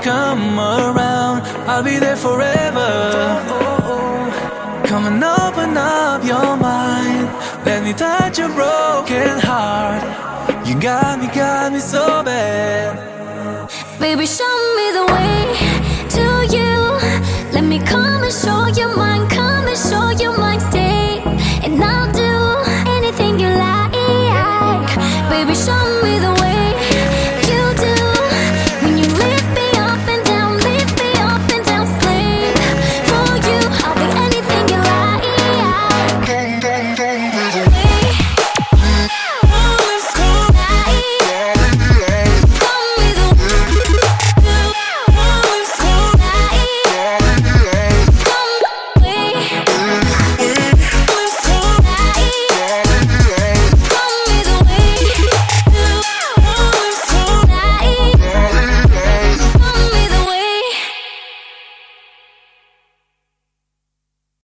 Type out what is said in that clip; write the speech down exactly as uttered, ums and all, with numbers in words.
come around, I'll be there forever. Come and open up your mind, let me touch your broken heart. You got me, got me so bad. Baby, show me the way to you. Let me come and show you mine. Come and show you mine. Stay and I'll do anything you like. Baby, show me the way